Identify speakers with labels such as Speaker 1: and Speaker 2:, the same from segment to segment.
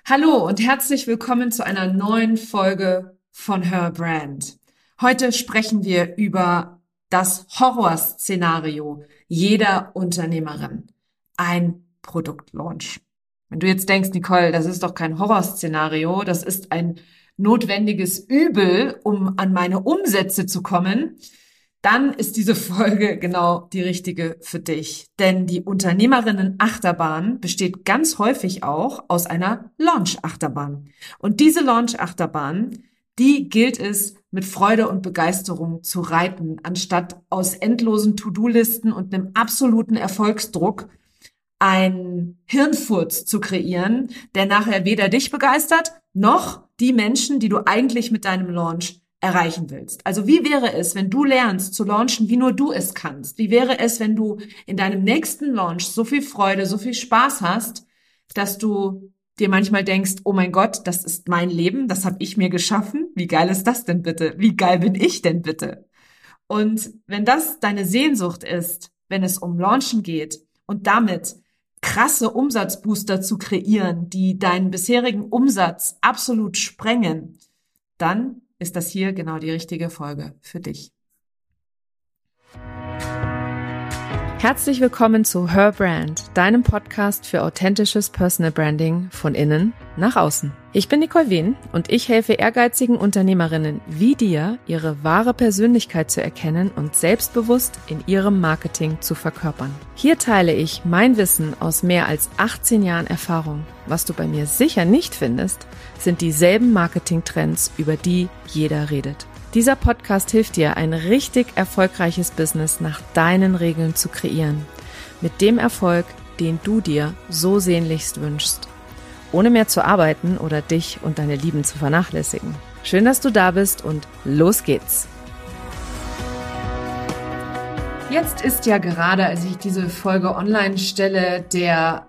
Speaker 1: Hallo und herzlich willkommen zu einer neuen Folge von Her Brand. Heute sprechen wir über das Horrorszenario jeder Unternehmerin. Ein Produktlaunch. Wenn du jetzt denkst, Nicole, das ist doch kein Horrorszenario, das ist ein notwendiges Übel, um an meine Umsätze zu kommen, dann ist diese Folge genau die richtige für dich. Denn die Unternehmerinnen-Achterbahn besteht ganz häufig auch aus einer Launch-Achterbahn. Und diese Launch-Achterbahn, die gilt es mit Freude und Begeisterung zu reiten, anstatt aus endlosen To-Do-Listen und einem absoluten Erfolgsdruck einen Hirnfurz zu kreieren, der nachher weder dich begeistert, noch die Menschen, die du eigentlich mit deinem Launch erreichen willst. Also wie wäre es, wenn du lernst zu launchen, wie nur du es kannst? Wie wäre es, wenn du in deinem nächsten Launch so viel Freude, so viel Spaß hast, dass du dir manchmal denkst, oh mein Gott, das ist mein Leben, das habe ich mir geschaffen. Wie geil ist das denn bitte? Wie geil bin ich denn bitte? Und wenn das deine Sehnsucht ist, wenn es um Launchen geht und damit krasse Umsatzbooster zu kreieren, die deinen bisherigen Umsatz absolut sprengen, dann ist das hier genau die richtige Folge für dich.
Speaker 2: Herzlich willkommen zu Her Brand, deinem Podcast für authentisches Personal Branding von innen nach außen. Ich bin Nicole Wien und ich helfe ehrgeizigen Unternehmerinnen wie dir, ihre wahre Persönlichkeit zu erkennen und selbstbewusst in ihrem Marketing zu verkörpern. Hier teile ich mein Wissen aus mehr als 18 Jahren Erfahrung. Was du bei mir sicher nicht findest, sind dieselben Marketingtrends, über die jeder redet. Dieser Podcast hilft dir, ein richtig erfolgreiches Business nach deinen Regeln zu kreieren. Mit dem Erfolg, den du dir so sehnlichst wünschst. Ohne mehr zu arbeiten oder dich und deine Lieben zu vernachlässigen. Schön, dass du da bist und los geht's!
Speaker 1: Jetzt ist ja gerade, als ich diese Folge online stelle, der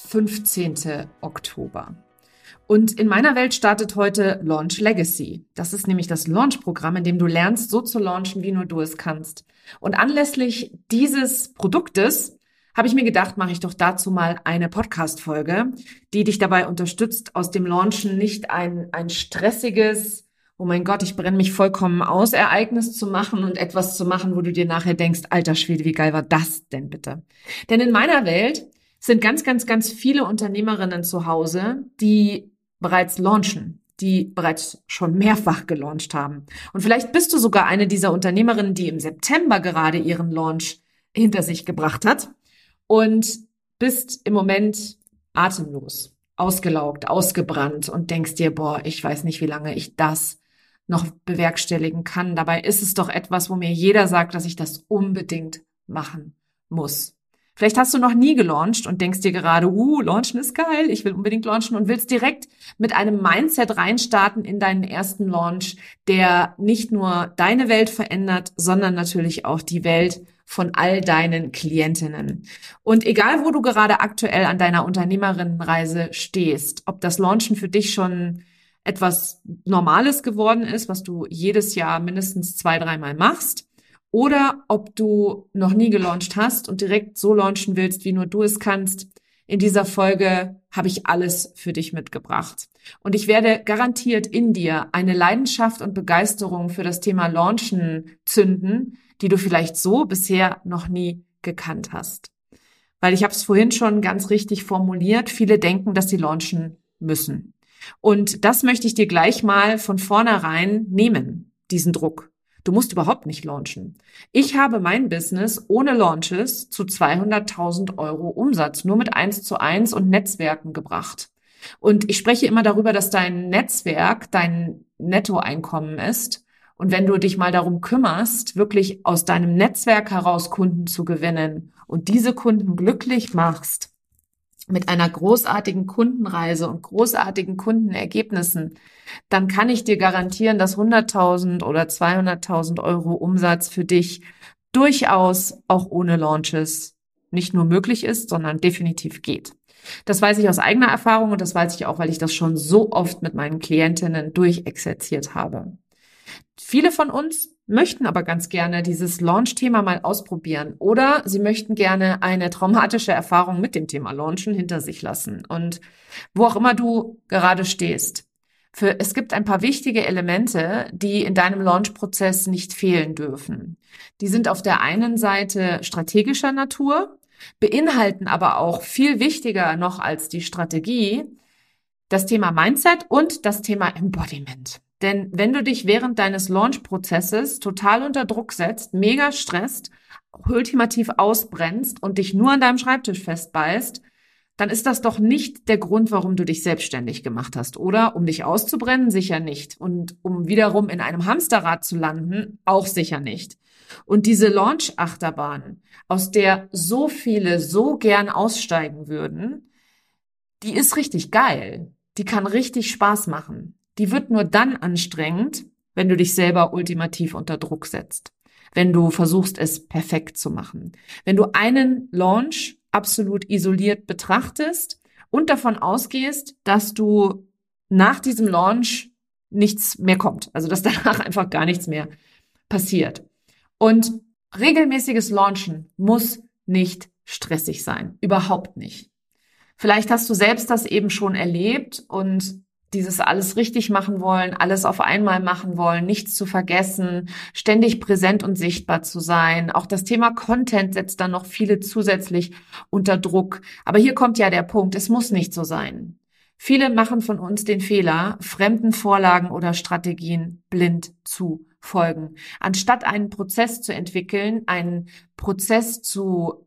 Speaker 1: 15. Oktober. Und in meiner Welt startet heute Launch Legacy. Das ist nämlich das Launch-Programm, in dem du lernst, so zu launchen, wie nur du es kannst. Und anlässlich dieses Produktes habe ich mir gedacht, mache ich doch dazu mal eine Podcast-Folge, die dich dabei unterstützt, aus dem Launchen nicht ein stressiges, oh mein Gott, ich brenne mich vollkommen aus, Ereignis zu machen und etwas zu machen, wo du dir nachher denkst, alter Schwede, wie geil war das denn bitte? Denn in meiner Welt sind ganz, ganz, ganz viele Unternehmerinnen zu Hause, die bereits launchen, die bereits schon mehrfach gelauncht haben. Und vielleicht bist du sogar eine dieser Unternehmerinnen, die im September gerade ihren Launch hinter sich gebracht hat und bist im Moment atemlos, ausgelaugt, ausgebrannt und denkst dir, boah, ich weiß nicht, wie lange ich das noch bewerkstelligen kann. Dabei ist es doch etwas, wo mir jeder sagt, dass ich das unbedingt machen muss. Vielleicht hast du noch nie gelauncht und denkst dir gerade, launchen ist geil, ich will unbedingt launchen und willst direkt mit einem Mindset reinstarten in deinen ersten Launch, der nicht nur deine Welt verändert, sondern natürlich auch die Welt von all deinen Klientinnen. Und egal, wo du gerade aktuell an deiner Unternehmerinnenreise stehst, ob das Launchen für dich schon etwas Normales geworden ist, was du jedes Jahr mindestens 2-3 Mal machst, oder ob du noch nie gelauncht hast und direkt so launchen willst, wie nur du es kannst. In dieser Folge habe ich alles für dich mitgebracht. Und ich werde garantiert in dir eine Leidenschaft und Begeisterung für das Thema Launchen zünden, die du vielleicht so bisher noch nie gekannt hast. Weil ich habe es vorhin schon ganz richtig formuliert, viele denken, dass sie launchen müssen. Und das möchte ich dir gleich mal von vornherein nehmen, diesen Druck. Du musst überhaupt nicht launchen. Ich habe mein Business ohne Launches zu 200.000 Euro Umsatz, nur mit 1:1 und Netzwerken gebracht. Und ich spreche immer darüber, dass dein Netzwerk dein Nettoeinkommen ist. Und wenn du dich mal darum kümmerst, wirklich aus deinem Netzwerk heraus Kunden zu gewinnen und diese Kunden glücklich machst, mit einer großartigen Kundenreise und großartigen Kundenergebnissen, dann kann ich dir garantieren, dass 100.000 oder 200.000 Euro Umsatz für dich durchaus auch ohne Launches nicht nur möglich ist, sondern definitiv geht. Das weiß ich aus eigener Erfahrung und das weiß ich auch, weil ich das schon so oft mit meinen Klientinnen durchexerziert habe. Viele von uns möchten aber ganz gerne dieses Launch-Thema mal ausprobieren oder sie möchten gerne eine traumatische Erfahrung mit dem Thema Launchen hinter sich lassen. Und wo auch immer du gerade stehst, es gibt ein paar wichtige Elemente, die in deinem Launch-Prozess nicht fehlen dürfen. Die sind auf der einen Seite strategischer Natur, beinhalten aber auch viel wichtiger noch als die Strategie das Thema Mindset und das Thema Embodiment. Denn wenn du dich während deines Launch-Prozesses total unter Druck setzt, mega stresst, ultimativ ausbrennst und dich nur an deinem Schreibtisch festbeißt, dann ist das doch nicht der Grund, warum du dich selbstständig gemacht hast, oder? Um dich auszubrennen? Sicher nicht. Und um wiederum in einem Hamsterrad zu landen? Auch sicher nicht. Und diese Launch-Achterbahn, aus der so viele so gern aussteigen würden, die ist richtig geil. Die kann richtig Spaß machen. Die wird nur dann anstrengend, wenn du dich selber ultimativ unter Druck setzt. Wenn du versuchst, es perfekt zu machen. Wenn du einen Launch absolut isoliert betrachtest und davon ausgehst, dass du nach diesem Launch nichts mehr kommt. Also dass danach einfach gar nichts mehr passiert. Und regelmäßiges Launchen muss nicht stressig sein. Überhaupt nicht. Vielleicht hast du selbst das eben schon erlebt und dieses alles richtig machen wollen, alles auf einmal machen wollen, nichts zu vergessen, ständig präsent und sichtbar zu sein. Auch das Thema Content setzt dann noch viele zusätzlich unter Druck. Aber hier kommt ja der Punkt, es muss nicht so sein. Viele machen von uns den Fehler, fremden Vorlagen oder Strategien blind zu folgen. Anstatt einen Prozess zu entwickeln, einen Prozess zu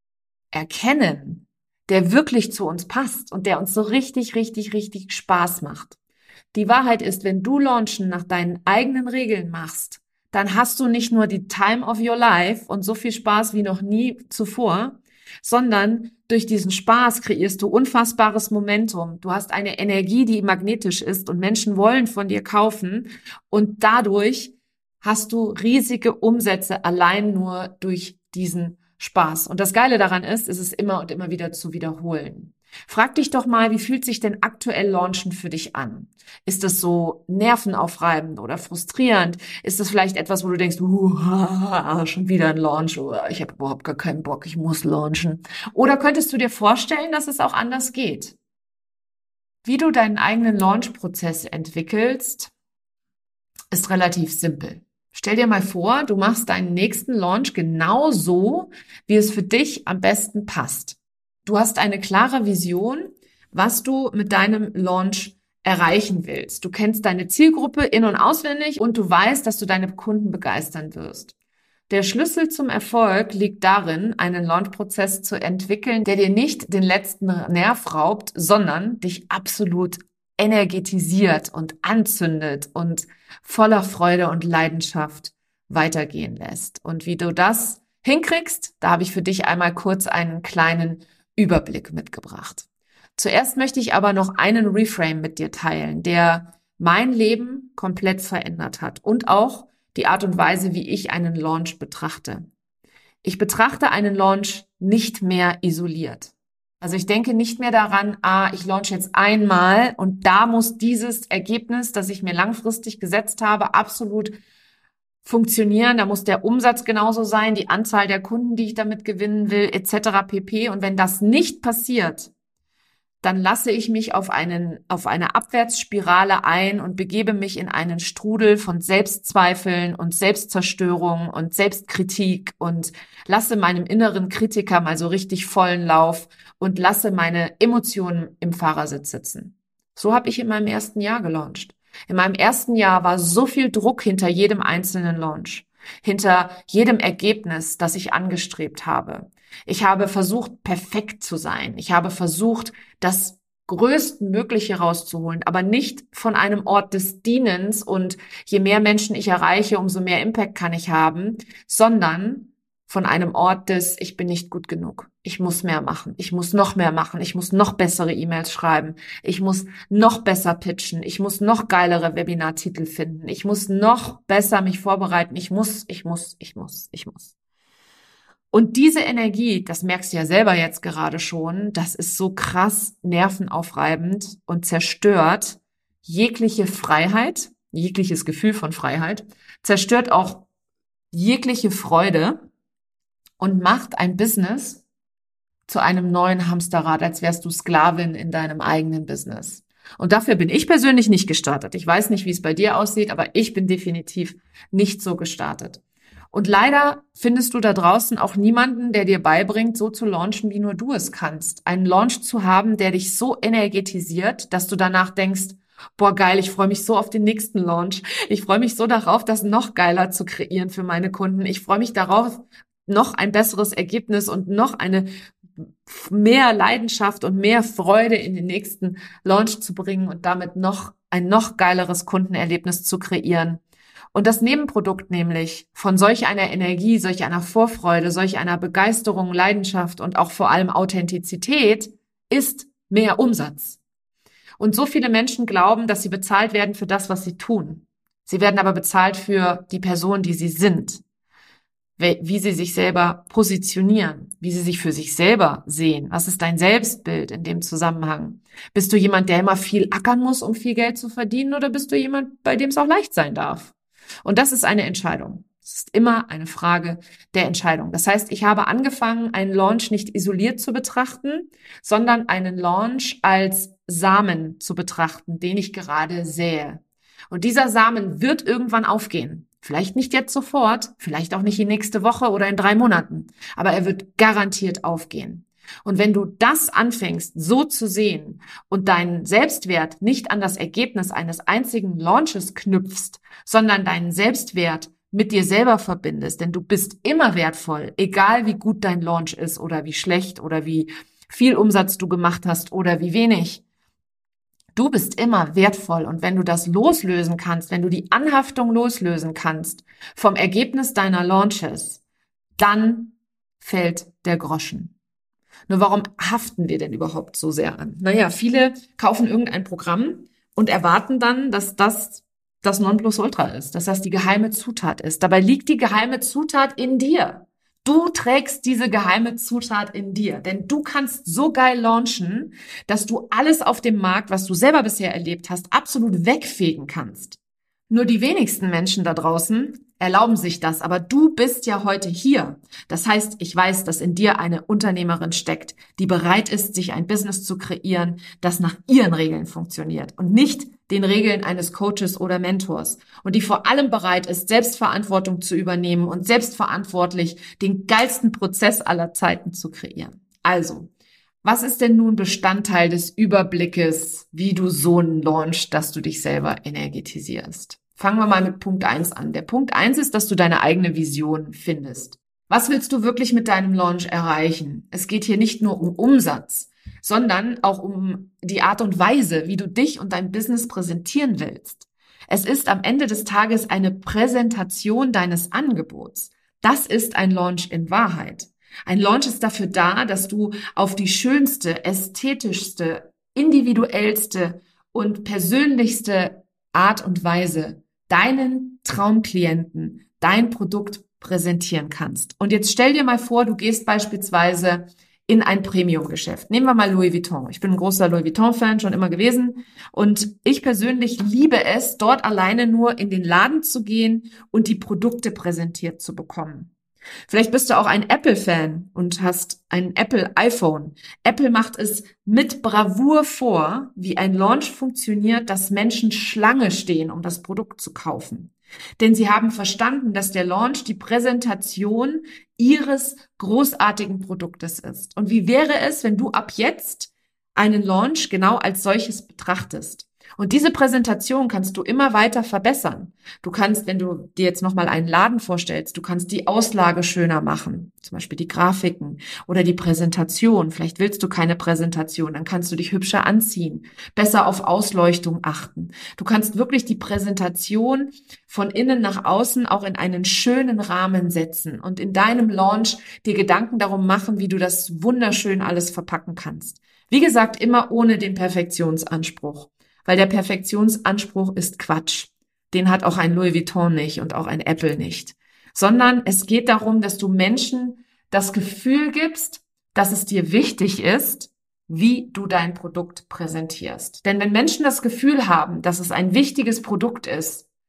Speaker 1: erkennen, der wirklich zu uns passt und der uns so richtig, richtig, richtig Spaß macht. Die Wahrheit ist, wenn du Launchen nach deinen eigenen Regeln machst, dann hast du nicht nur die Time of your life und so viel Spaß wie noch nie zuvor, sondern durch diesen Spaß kreierst du unfassbares Momentum. Du hast eine Energie, die magnetisch ist und Menschen wollen von dir kaufen und dadurch hast du riesige Umsätze allein nur durch diesen Spaß. Und das Geile daran ist, es immer und immer wieder zu wiederholen. Frag dich doch mal, wie fühlt sich denn aktuell Launchen für dich an? Ist das so nervenaufreibend oder frustrierend? Ist das vielleicht etwas, wo du denkst, schon wieder ein Launch, oder ich habe überhaupt gar keinen Bock, ich muss launchen? Oder könntest du dir vorstellen, dass es auch anders geht? Wie du deinen eigenen Launch-Prozess entwickelst, ist relativ simpel. Stell dir mal vor, du machst deinen nächsten Launch genau so, wie es für dich am besten passt. Du hast eine klare Vision, was du mit deinem Launch erreichen willst. Du kennst deine Zielgruppe in- und auswendig und du weißt, dass du deine Kunden begeistern wirst. Der Schlüssel zum Erfolg liegt darin, einen Launch-Prozess zu entwickeln, der dir nicht den letzten Nerv raubt, sondern dich absolut energetisiert und anzündet und voller Freude und Leidenschaft weitergehen lässt. Und wie du das hinkriegst, da habe ich für dich einmal kurz einen kleinen Überblick mitgebracht. Zuerst möchte ich aber noch einen Reframe mit dir teilen, der mein Leben komplett verändert hat und auch die Art und Weise, wie ich einen Launch betrachte. Ich betrachte einen Launch nicht mehr isoliert. Also ich denke nicht mehr daran, ich launche jetzt einmal und da muss dieses Ergebnis, das ich mir langfristig gesetzt habe, absolut funktionieren. Da muss der Umsatz genauso sein, die Anzahl der Kunden, die ich damit gewinnen will, etc. pp. Und wenn das nicht passiert, dann lasse ich mich auf eine Abwärtsspirale ein und begebe mich in einen Strudel von Selbstzweifeln und Selbstzerstörung und Selbstkritik und lasse meinem inneren Kritiker mal so richtig vollen Lauf und lasse meine Emotionen im Fahrersitz sitzen. So habe ich in meinem ersten Jahr gelauncht. In meinem ersten Jahr war so viel Druck hinter jedem einzelnen Launch, hinter jedem Ergebnis, das ich angestrebt habe. Ich habe versucht, perfekt zu sein. Ich habe versucht, das Größtmögliche rauszuholen, aber nicht von einem Ort des Dienens und je mehr Menschen ich erreiche, umso mehr Impact kann ich haben, sondern von einem Ort des, ich bin nicht gut genug. Ich muss mehr machen. Ich muss noch mehr machen. Ich muss noch bessere E-Mails schreiben. Ich muss noch besser pitchen. Ich muss noch geilere Webinartitel finden. Ich muss noch besser mich vorbereiten. Ich muss. Und diese Energie, das merkst du ja selber jetzt gerade schon, das ist so krass nervenaufreibend und zerstört jegliche Freiheit, jegliches Gefühl von Freiheit, zerstört auch jegliche Freude und macht ein Business zu einem neuen Hamsterrad, als wärst du Sklavin in deinem eigenen Business. Und dafür bin ich persönlich nicht gestartet. Ich weiß nicht, wie es bei dir aussieht, aber ich bin definitiv nicht so gestartet. Und leider findest du da draußen auch niemanden, der dir beibringt, so zu launchen, wie nur du es kannst. Einen Launch zu haben, der dich so energetisiert, dass du danach denkst, boah, geil, ich freue mich so auf den nächsten Launch. Ich freue mich so darauf, das noch geiler zu kreieren für meine Kunden. Ich freue mich darauf, noch ein besseres Ergebnis und noch eine mehr Leidenschaft und mehr Freude in den nächsten Launch zu bringen und damit noch ein noch geileres Kundenerlebnis zu kreieren. Und das Nebenprodukt nämlich von solch einer Energie, solch einer Vorfreude, solch einer Begeisterung, Leidenschaft und auch vor allem Authentizität ist mehr Umsatz. Und so viele Menschen glauben, dass sie bezahlt werden für das, was sie tun. Sie werden aber bezahlt für die Person, die sie sind, wie sie sich selber positionieren, wie sie sich für sich selber sehen. Was ist dein Selbstbild in dem Zusammenhang? Bist du jemand, der immer viel ackern muss, um viel Geld zu verdienen, oder bist du jemand, bei dem es auch leicht sein darf? Und das ist eine Entscheidung. Es ist immer eine Frage der Entscheidung. Das heißt, ich habe angefangen, einen Launch nicht isoliert zu betrachten, sondern einen Launch als Samen zu betrachten, den ich gerade sähe. Und dieser Samen wird irgendwann aufgehen. Vielleicht nicht jetzt sofort, vielleicht auch nicht in nächste Woche oder in 3 Monaten, aber er wird garantiert aufgehen. Und wenn du das anfängst, so zu sehen und deinen Selbstwert nicht an das Ergebnis eines einzigen Launches knüpfst, sondern deinen Selbstwert mit dir selber verbindest, denn du bist immer wertvoll, egal wie gut dein Launch ist oder wie schlecht oder wie viel Umsatz du gemacht hast oder wie wenig. Du bist immer wertvoll, und wenn du das loslösen kannst, wenn du die Anhaftung loslösen kannst vom Ergebnis deiner Launches, dann fällt der Groschen. Nur warum haften wir denn überhaupt so sehr an? Naja, viele kaufen irgendein Programm und erwarten dann, dass das Nonplusultra ist, dass das die geheime Zutat ist. Dabei liegt die geheime Zutat in dir. Du trägst diese geheime Zutat in dir, denn du kannst so geil launchen, dass du alles auf dem Markt, was du selber bisher erlebt hast, absolut wegfegen kannst. Nur die wenigsten Menschen da draußen erlauben sich das, aber du bist ja heute hier. Das heißt, ich weiß, dass in dir eine Unternehmerin steckt, die bereit ist, sich ein Business zu kreieren, das nach ihren Regeln funktioniert und nicht den Regeln eines Coaches oder Mentors, und die vor allem bereit ist, Selbstverantwortung zu übernehmen und selbstverantwortlich den geilsten Prozess aller Zeiten zu kreieren. Also, was ist denn nun Bestandteil des Überblickes, wie du so launchst, dass du dich selber energetisierst? Fangen wir mal mit Punkt 1 an. Der Punkt 1 ist, dass du deine eigene Vision findest. Was willst du wirklich mit deinem Launch erreichen? Es geht hier nicht nur um Umsatz, sondern auch um die Art und Weise, wie du dich und dein Business präsentieren willst. Es ist am Ende des Tages eine Präsentation deines Angebots. Das ist ein Launch in Wahrheit. Ein Launch ist dafür da, dass du auf die schönste, ästhetischste, individuellste und persönlichste Art und Weise deinen Traumklienten dein Produkt präsentieren kannst. Und jetzt stell dir mal vor, du gehst beispielsweise in ein Premium-Geschäft. Nehmen wir mal Louis Vuitton. Ich bin ein großer Louis Vuitton-Fan, schon immer gewesen. Und ich persönlich liebe es, dort alleine nur in den Laden zu gehen und die Produkte präsentiert zu bekommen. Vielleicht bist du auch ein Apple-Fan und hast ein Apple-iPhone. Apple macht es mit Bravour vor, wie ein Launch funktioniert, dass Menschen Schlange stehen, um das Produkt zu kaufen. Denn sie haben verstanden, dass der Launch die Präsentation ihres großartigen Produktes ist. Und wie wäre es, wenn du ab jetzt einen Launch genau als solches betrachtest? Und diese Präsentation kannst du immer weiter verbessern. Du kannst, wenn du dir jetzt nochmal einen Laden vorstellst, du kannst die Auslage schöner machen, zum Beispiel die Grafiken oder die Präsentation. Vielleicht willst du keine Präsentation, dann kannst du dich hübscher anziehen, besser auf Ausleuchtung achten. Du kannst wirklich die Präsentation von innen nach außen auch in einen schönen Rahmen setzen und in deinem Launch dir Gedanken darum machen, wie du das wunderschön alles verpacken kannst. Wie gesagt, immer ohne den Perfektionsanspruch. Weil der Perfektionsanspruch ist Quatsch. Den hat auch ein Louis Vuitton nicht und auch ein Apple nicht. Sondern es geht darum, dass du Menschen das Gefühl gibst, dass es dir wichtig ist, wie du dein Produkt präsentierst. Denn wenn Menschen das Gefühl haben, dass es ein wichtiges Produkt ist,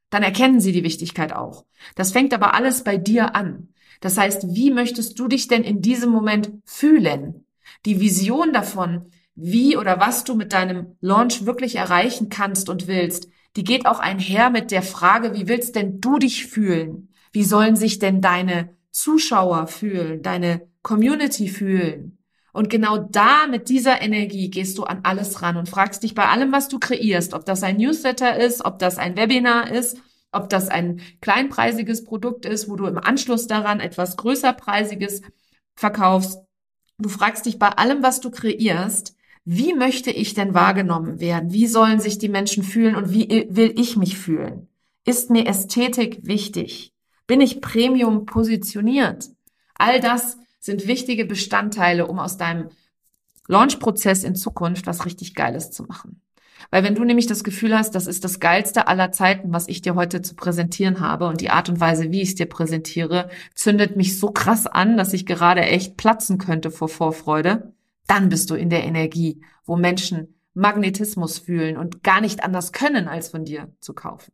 Speaker 1: dann erkennen sie die Wichtigkeit auch. Das fängt aber alles bei dir an. Das heißt, wie möchtest du dich denn in diesem Moment fühlen? Die Vision davon, wie oder was du mit deinem Launch wirklich erreichen kannst und willst, die geht auch einher mit der Frage, wie willst denn du dich fühlen? Wie sollen sich denn deine Zuschauer fühlen, deine Community fühlen? Und genau da mit dieser Energie gehst du an alles ran und fragst dich bei allem, was du kreierst, ob das ein Newsletter ist, ob das ein Webinar ist, ob das ein kleinpreisiges Produkt ist, wo du im Anschluss daran etwas größerpreisiges verkaufst. Du fragst dich bei allem, was du kreierst, wie möchte ich denn wahrgenommen werden? Wie sollen sich die Menschen fühlen und wie will ich mich fühlen? Ist mir Ästhetik wichtig? Bin ich Premium positioniert? All das sind wichtige Bestandteile, um aus deinem Launch-Prozess in Zukunft was richtig Geiles zu machen. Weil wenn du nämlich das Gefühl hast, das ist das Geilste aller Zeiten, was ich dir heute zu präsentieren habe und die Art und Weise, wie ich es dir präsentiere, zündet mich so krass an, dass ich gerade echt platzen könnte vor Vorfreude, dann bist du in der Energie, wo Menschen Magnetismus fühlen und gar nicht anders können, als von dir zu kaufen.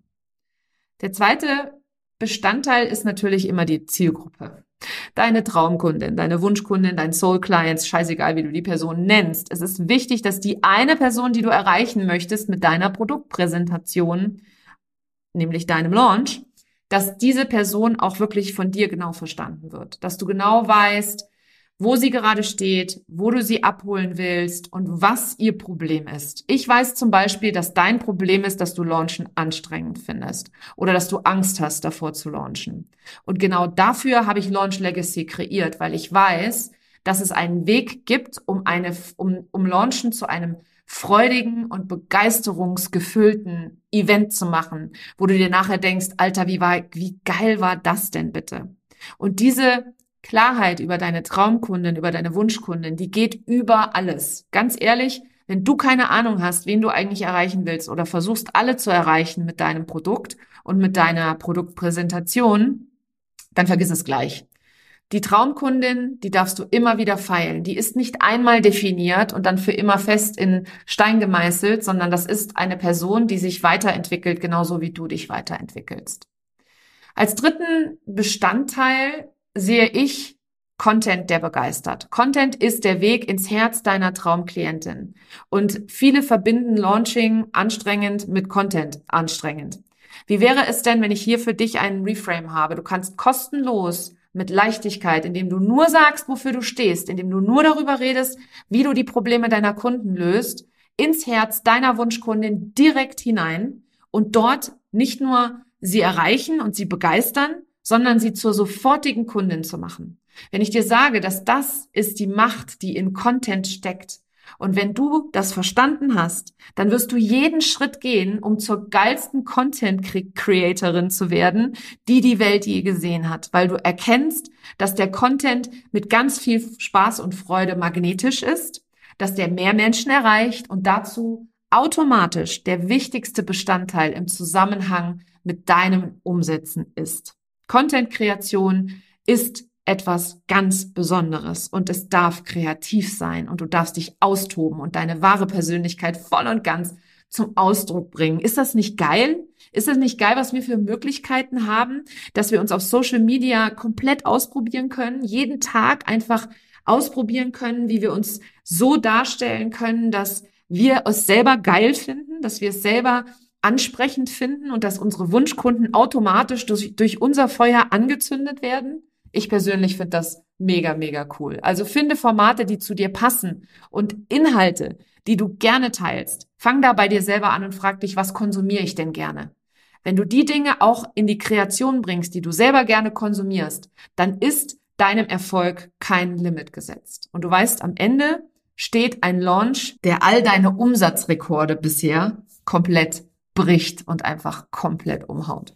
Speaker 1: Der zweite Bestandteil ist natürlich immer die Zielgruppe. Deine Traumkundin, deine Wunschkundin, dein Soul Clients, scheißegal, wie du die Person nennst. Es ist wichtig, dass die eine Person, die du erreichen möchtest mit deiner Produktpräsentation, nämlich deinem Launch, dass diese Person auch wirklich von dir genau verstanden wird. Dass du genau weißt, wo sie gerade steht, wo du sie abholen willst und was ihr Problem ist. Ich weiß zum Beispiel, dass dein Problem ist, dass du Launchen anstrengend findest oder dass du Angst hast, davor zu launchen. Und genau dafür habe ich Launch Legacy kreiert, weil ich weiß, dass es einen Weg gibt, um Launchen zu einem freudigen und begeisterungsgefüllten Event zu machen, wo du dir nachher denkst, Alter, wie geil war das denn bitte? Und diese Klarheit über deine Traumkundin, über deine Wunschkundin, die geht über alles. Ganz ehrlich, wenn du keine Ahnung hast, wen du eigentlich erreichen willst oder versuchst, alle zu erreichen mit deinem Produkt und mit deiner Produktpräsentation, dann vergiss es gleich. Die Traumkundin, die darfst du immer wieder feilen. Die ist nicht einmal definiert und dann für immer fest in Stein gemeißelt, sondern das ist eine Person, die sich weiterentwickelt, genauso wie du dich weiterentwickelst. Als dritten Bestandteil sehe ich Content, der begeistert. Content ist der Weg ins Herz deiner Traumklientin. Und viele verbinden Launching anstrengend mit Content anstrengend. Wie wäre es denn, wenn ich hier für dich einen Reframe habe? Du kannst kostenlos mit Leichtigkeit, indem du nur sagst, wofür du stehst, indem du nur darüber redest, wie du die Probleme deiner Kunden löst, ins Herz deiner Wunschkundin direkt hinein und dort nicht nur sie erreichen und sie begeistern, sondern sie zur sofortigen Kundin zu machen. Wenn ich dir sage, dass das ist die Macht, die in Content steckt, und wenn du das verstanden hast, dann wirst du jeden Schritt gehen, um zur geilsten Content-Creatorin zu werden, die die Welt je gesehen hat, weil du erkennst, dass der Content mit ganz viel Spaß und Freude magnetisch ist, dass der mehr Menschen erreicht und dazu automatisch der wichtigste Bestandteil im Zusammenhang mit deinem Umsetzen ist. Content-Kreation ist etwas ganz Besonderes und es darf kreativ sein und du darfst dich austoben und deine wahre Persönlichkeit voll und ganz zum Ausdruck bringen. Ist das nicht geil? Ist das nicht geil, was wir für Möglichkeiten haben, dass wir uns auf Social Media komplett ausprobieren können, jeden Tag einfach ausprobieren können, wie wir uns so darstellen können, dass wir es selber geil finden, dass wir es selber ansprechend finden und dass unsere Wunschkunden automatisch durch unser Feuer angezündet werden? Ich persönlich finde das mega, mega cool. Also finde Formate, die zu dir passen und Inhalte, die du gerne teilst. Fang da bei dir selber an und frag dich, was konsumiere ich denn gerne? Wenn du die Dinge auch in die Kreation bringst, die du selber gerne konsumierst, dann ist deinem Erfolg kein Limit gesetzt. Und du weißt, am Ende steht ein Launch, der all deine Umsatzrekorde bisher komplett bricht und einfach komplett umhaut.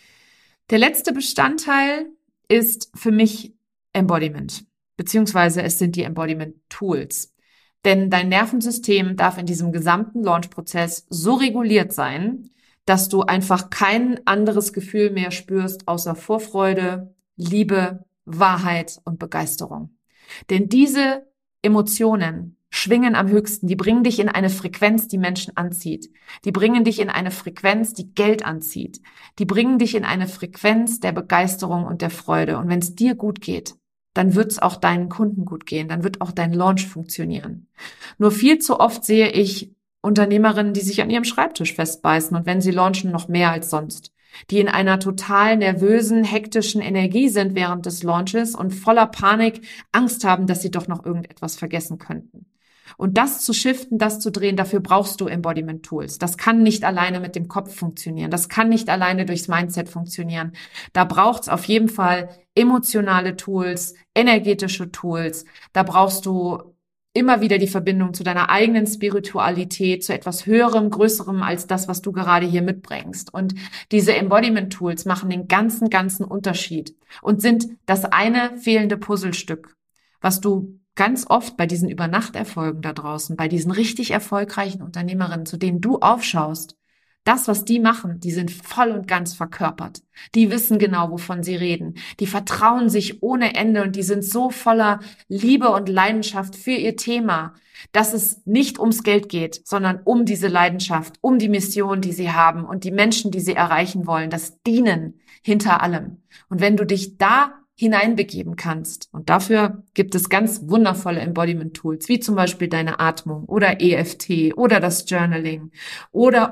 Speaker 1: Der letzte Bestandteil ist für mich Embodiment, beziehungsweise es sind die Embodiment-Tools. Denn dein Nervensystem darf in diesem gesamten Launch-Prozess so reguliert sein, dass du einfach kein anderes Gefühl mehr spürst, außer Vorfreude, Liebe, Wahrheit und Begeisterung. Denn diese Emotionen, schwingen am höchsten. Die bringen dich in eine Frequenz, die Menschen anzieht. Die bringen dich in eine Frequenz, die Geld anzieht. Die bringen dich in eine Frequenz der Begeisterung und der Freude. Und wenn es dir gut geht, dann wird es auch deinen Kunden gut gehen. Dann wird auch dein Launch funktionieren. Nur viel zu oft sehe ich Unternehmerinnen, die sich an ihrem Schreibtisch festbeißen und wenn sie launchen, noch mehr als sonst. Die in einer total nervösen, hektischen Energie sind während des Launches und voller Panik Angst haben, dass sie doch noch irgendetwas vergessen könnten. Und das zu shiften, das zu drehen, dafür brauchst du Embodiment Tools. Das kann nicht alleine mit dem Kopf funktionieren. Das kann nicht alleine durchs Mindset funktionieren. Da braucht's auf jeden Fall emotionale Tools, energetische Tools. Da brauchst du immer wieder die Verbindung zu deiner eigenen Spiritualität, zu etwas Höherem, Größerem als das, was du gerade hier mitbringst. Und diese Embodiment-Tools machen den ganzen Unterschied und sind das eine fehlende Puzzlestück, was du ganz oft bei diesen Übernachterfolgen da draußen, bei diesen richtig erfolgreichen Unternehmerinnen, zu denen du aufschaust, das, was die machen, die sind voll und ganz verkörpert. Die wissen genau, wovon sie reden. Die vertrauen sich ohne Ende und die sind so voller Liebe und Leidenschaft für ihr Thema, dass es nicht ums Geld geht, sondern um diese Leidenschaft, um die Mission, die sie haben und die Menschen, die sie erreichen wollen, das Dienen hinter allem. Und wenn du dich da hineinbegeben kannst. Und dafür gibt es ganz wundervolle Embodiment-Tools, wie zum Beispiel deine Atmung oder EFT oder das Journaling oder.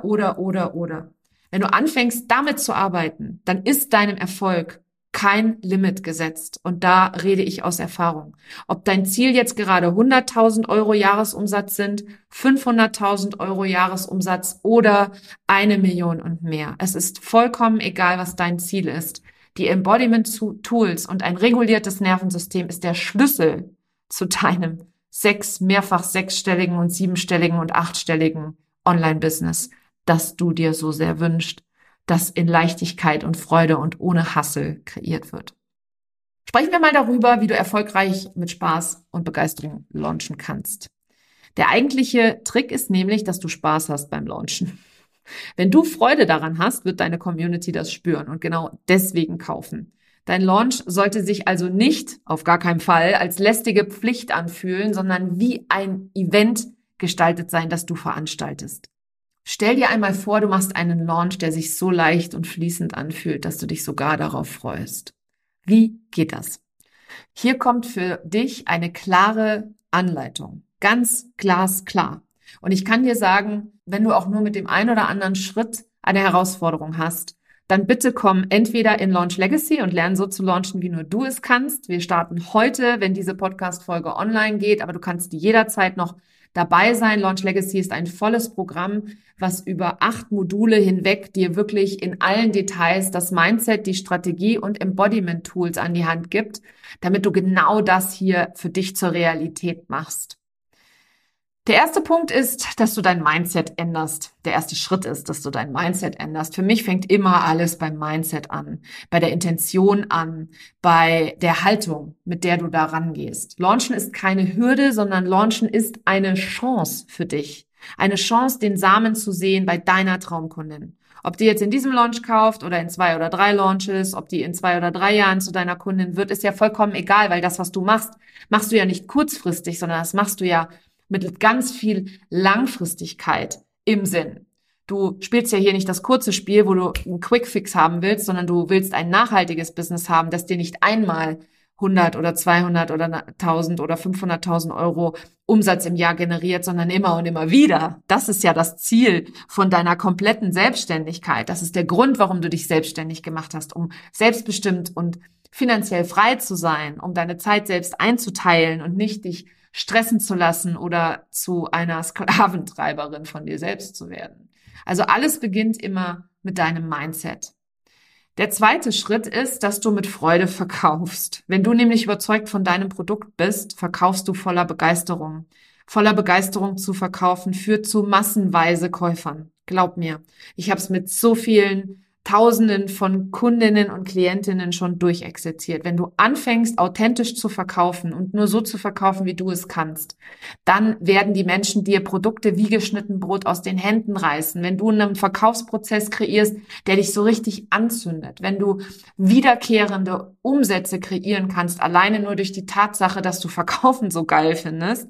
Speaker 1: Wenn du anfängst, damit zu arbeiten, dann ist deinem Erfolg kein Limit gesetzt. Und da rede ich aus Erfahrung. Ob dein Ziel jetzt gerade 100.000 Euro Jahresumsatz sind, 500.000 Euro Jahresumsatz oder 1 Million und mehr. Es ist vollkommen egal, was dein Ziel ist. Die Embodiment-Tools und ein reguliertes Nervensystem ist der Schlüssel zu deinem mehrfach sechsstelligen und siebenstelligen und achtstelligen Online-Business, das du dir so sehr wünschst, das in Leichtigkeit und Freude und ohne Hassel kreiert wird. Sprechen wir mal darüber, wie du erfolgreich mit Spaß und Begeisterung launchen kannst. Der eigentliche Trick ist nämlich, dass du Spaß hast beim Launchen. Wenn du Freude daran hast, wird deine Community das spüren und genau deswegen kaufen. Dein Launch sollte sich also nicht, auf gar keinen Fall, als lästige Pflicht anfühlen, sondern wie ein Event gestaltet sein, das du veranstaltest. Stell dir einmal vor, du machst einen Launch, der sich so leicht und fließend anfühlt, dass du dich sogar darauf freust. Wie geht das? Hier kommt für dich eine klare Anleitung. Ganz glasklar. Und ich kann dir sagen, wenn du auch nur mit dem einen oder anderen Schritt eine Herausforderung hast, dann bitte komm entweder in Launch Legacy und lerne so zu launchen, wie nur du es kannst. Wir starten heute, wenn diese Podcast-Folge online geht, aber du kannst jederzeit noch dabei sein. Launch Legacy ist ein volles Programm, was über 8 Module hinweg dir wirklich in allen Details das Mindset, die Strategie und Embodiment-Tools an die Hand gibt, damit du genau das hier für dich zur Realität machst. Der erste Punkt ist, dass du dein Mindset änderst. Der erste Schritt ist, dass du dein Mindset änderst. Für mich fängt immer alles beim Mindset an, bei der Intention an, bei der Haltung, mit der du da rangehst. Launchen ist keine Hürde, sondern Launchen ist eine Chance für dich. Eine Chance, den Samen zu sehen bei deiner Traumkundin. Ob die jetzt in diesem Launch kauft oder in 2 oder 3 Launches, ob die in 2 oder 3 Jahren zu deiner Kundin wird, ist ja vollkommen egal, weil das, was du machst, machst du ja nicht kurzfristig, sondern das machst du ja mit ganz viel Langfristigkeit im Sinn. Du spielst ja hier nicht das kurze Spiel, wo du einen Quickfix haben willst, sondern du willst ein nachhaltiges Business haben, das dir nicht einmal 100 oder 200 oder 1000 oder 500.000 Euro Umsatz im Jahr generiert, sondern immer und immer wieder. Das ist ja das Ziel von deiner kompletten Selbstständigkeit. Das ist der Grund, warum du dich selbstständig gemacht hast, um selbstbestimmt und finanziell frei zu sein, um deine Zeit selbst einzuteilen und nicht dich stressen zu lassen oder zu einer Sklaventreiberin von dir selbst zu werden. Also alles beginnt immer mit deinem Mindset. Der zweite Schritt ist, dass du mit Freude verkaufst. Wenn du nämlich überzeugt von deinem Produkt bist, verkaufst du voller Begeisterung. Voller Begeisterung zu verkaufen führt zu massenweise Käufern. Glaub mir, ich habe es mit so vielen Tausenden von Kundinnen und Klientinnen schon durchexerziert. Wenn du anfängst, authentisch zu verkaufen und nur so zu verkaufen, wie du es kannst, dann werden die Menschen dir Produkte wie geschnitten Brot aus den Händen reißen. Wenn du einen Verkaufsprozess kreierst, der dich so richtig anzündet, wenn du wiederkehrende Umsätze kreieren kannst, alleine nur durch die Tatsache, dass du Verkaufen so geil findest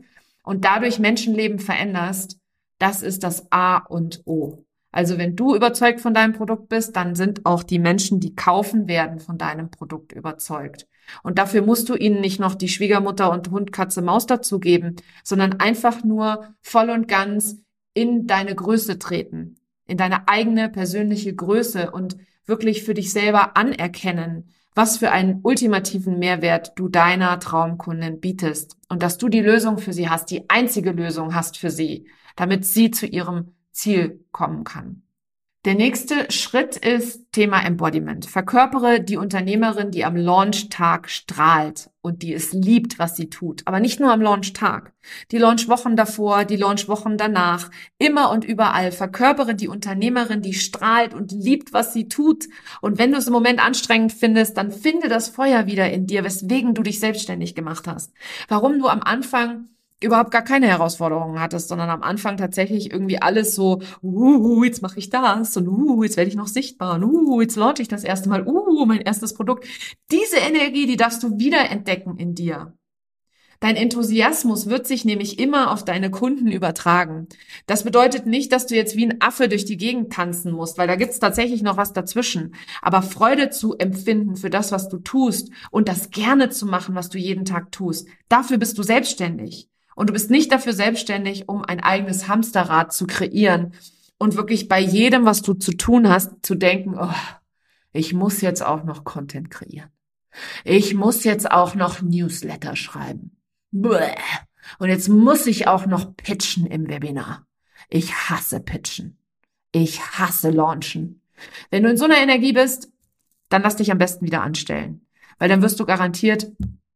Speaker 1: und dadurch Menschenleben veränderst, das ist das A und O. Also wenn du überzeugt von deinem Produkt bist, dann sind auch die Menschen, die kaufen werden, von deinem Produkt überzeugt. Und dafür musst du ihnen nicht noch die Schwiegermutter und Hund, Katze, Maus dazugeben, sondern einfach nur voll und ganz in deine Größe treten, in deine eigene persönliche Größe und wirklich für dich selber anerkennen, was für einen ultimativen Mehrwert du deiner Traumkundin bietest und dass du die Lösung für sie hast, die einzige Lösung hast für sie, damit sie zu ihrem Ziel kommen kann. Der nächste Schritt ist Thema Embodiment. Verkörpere die Unternehmerin, die am Launchtag strahlt und die es liebt, was sie tut. Aber nicht nur am Launchtag. Die Launchwochen davor, die Launchwochen danach, immer und überall. Verkörpere die Unternehmerin, die strahlt und liebt, was sie tut. Und wenn du es im Moment anstrengend findest, dann finde das Feuer wieder in dir, weswegen du dich selbstständig gemacht hast. Warum du am Anfang überhaupt gar keine Herausforderungen hattest, sondern am Anfang tatsächlich irgendwie alles so, jetzt mache ich das und jetzt werde ich noch sichtbar und jetzt launche ich das erste Mal, mein erstes Produkt. Diese Energie, die darfst du wiederentdecken in dir. Dein Enthusiasmus wird sich nämlich immer auf deine Kunden übertragen. Das bedeutet nicht, dass du jetzt wie ein Affe durch die Gegend tanzen musst, weil da gibt's tatsächlich noch was dazwischen. Aber Freude zu empfinden für das, was du tust und das gerne zu machen, was du jeden Tag tust, dafür bist du selbstständig. Und du bist nicht dafür selbstständig, um ein eigenes Hamsterrad zu kreieren und wirklich bei jedem, was du zu tun hast, zu denken, ich muss jetzt auch noch Content kreieren. Ich muss jetzt auch noch Newsletter schreiben. Und jetzt muss ich auch noch pitchen im Webinar. Ich hasse pitchen. Ich hasse launchen. Wenn du in so einer Energie bist, dann lass dich am besten wieder anstellen. Weil dann wirst du garantiert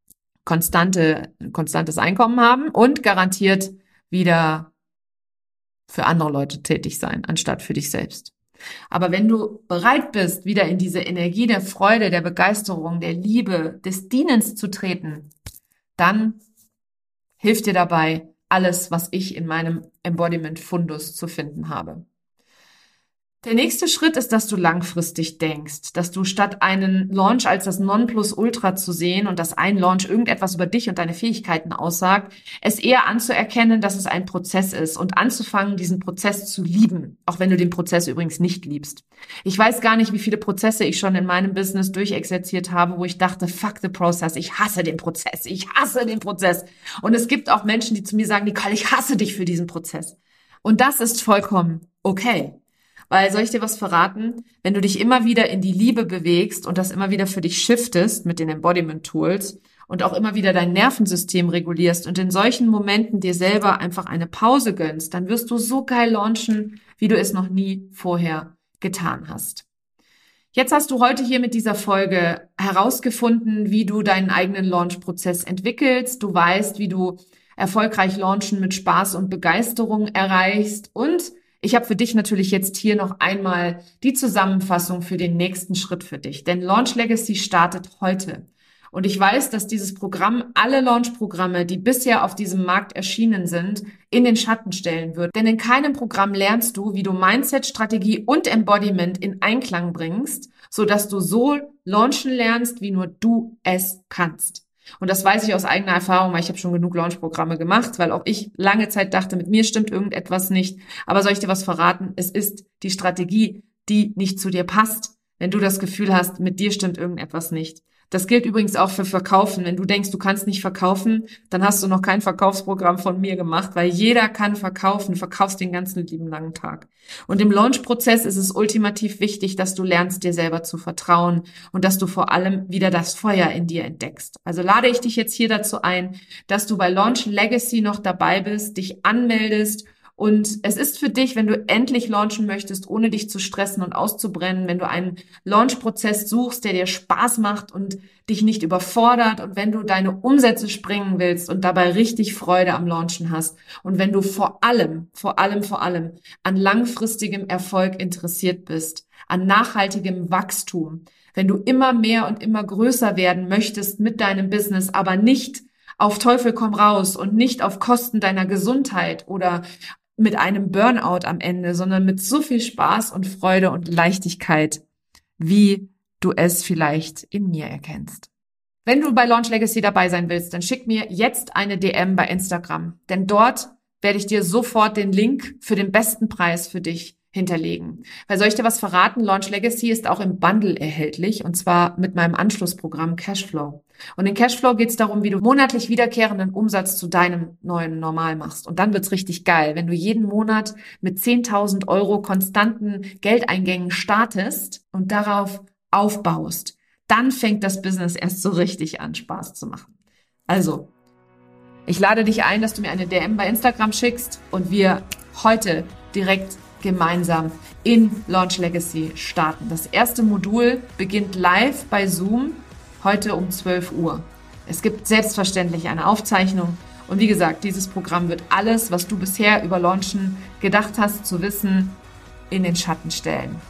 Speaker 1: konstantes Einkommen haben und garantiert wieder für andere Leute tätig sein, anstatt für dich selbst. Aber wenn du bereit bist, wieder in diese Energie der Freude, der Begeisterung, der Liebe, des Dienens zu treten, dann hilft dir dabei alles, was ich in meinem Embodiment-Fundus zu finden habe. Der nächste Schritt ist, dass du langfristig denkst, dass du statt einen Launch als das Nonplusultra zu sehen und dass ein Launch irgendetwas über dich und deine Fähigkeiten aussagt, es eher anzuerkennen, dass es ein Prozess ist und anzufangen, diesen Prozess zu lieben, auch wenn du den Prozess übrigens nicht liebst. Ich weiß gar nicht, wie viele Prozesse ich schon in meinem Business durchexerziert habe, wo ich dachte, fuck the process, ich hasse den Prozess, ich hasse den Prozess. Und es gibt auch Menschen, die zu mir sagen, Nicole, ich hasse dich für diesen Prozess. Und das ist vollkommen okay. Weil, soll ich dir was verraten? Wenn du dich immer wieder in die Liebe bewegst und das immer wieder für dich shiftest mit den Embodiment-Tools und auch immer wieder dein Nervensystem regulierst und in solchen Momenten dir selber einfach eine Pause gönnst, dann wirst du so geil launchen, wie du es noch nie vorher getan hast. Jetzt hast du heute hier mit dieser Folge herausgefunden, wie du deinen eigenen Launch-Prozess entwickelst. Du weißt, wie du erfolgreich Launchen mit Spaß und Begeisterung erreichst und ich habe für dich natürlich jetzt hier noch einmal die Zusammenfassung für den nächsten Schritt für dich. Denn Launch Legacy startet heute. Und ich weiß, dass dieses Programm alle Launch-Programme, die bisher auf diesem Markt erschienen sind, in den Schatten stellen wird. Denn in keinem Programm lernst du, wie du Mindset, Strategie und Embodiment in Einklang bringst, sodass du so launchen lernst, wie nur du es kannst. Und das weiß ich aus eigener Erfahrung, weil ich habe schon genug Launch-Programme gemacht, weil auch ich lange Zeit dachte, mit mir stimmt irgendetwas nicht. Aber soll ich dir was verraten? Es ist die Strategie, die nicht zu dir passt, wenn du das Gefühl hast, mit dir stimmt irgendetwas nicht. Das gilt übrigens auch für Verkaufen. Wenn du denkst, du kannst nicht verkaufen, dann hast du noch kein Verkaufsprogramm von mir gemacht, weil jeder kann verkaufen. Du verkaufst den ganzen lieben langen Tag. Und im Launch-Prozess ist es ultimativ wichtig, dass du lernst, dir selber zu vertrauen und dass du vor allem wieder das Feuer in dir entdeckst. Also lade ich dich jetzt hier dazu ein, dass du bei Launch Legacy noch dabei bist, dich anmeldest. Und es ist für dich, wenn du endlich launchen möchtest, ohne dich zu stressen und auszubrennen, wenn du einen Launch-Prozess suchst, der dir Spaß macht und dich nicht überfordert und wenn du deine Umsätze springen willst und dabei richtig Freude am Launchen hast und wenn du vor allem an langfristigem Erfolg interessiert bist, an nachhaltigem Wachstum, wenn du immer mehr und immer größer werden möchtest mit deinem Business, aber nicht auf Teufel komm raus und nicht auf Kosten deiner Gesundheit oder mit einem Burnout am Ende, sondern mit so viel Spaß und Freude und Leichtigkeit, wie du es vielleicht in mir erkennst. Wenn du bei Launch Legacy dabei sein willst, dann schick mir jetzt eine DM bei Instagram, denn dort werde ich dir sofort den Link für den besten Preis für dich hinterlegen. Weil soll ich dir was verraten? Launch Legacy ist auch im Bundle erhältlich, und zwar mit meinem Anschlussprogramm Cashflow. Und in Cashflow geht es darum, wie du monatlich wiederkehrenden Umsatz zu deinem neuen Normal machst. Und dann wird's richtig geil, wenn du jeden Monat mit 10.000 € konstanten Geldeingängen startest und darauf aufbaust. Dann fängt das Business erst so richtig an, Spaß zu machen. Also, ich lade dich ein, dass du mir eine DM bei Instagram schickst und wir heute direkt gemeinsam in Launch Legacy starten. Das erste Modul beginnt live bei Zoom heute um 12 Uhr. Es gibt selbstverständlich eine Aufzeichnung und wie gesagt, dieses Programm wird alles, was du bisher über Launchen gedacht hast zu wissen, in den Schatten stellen.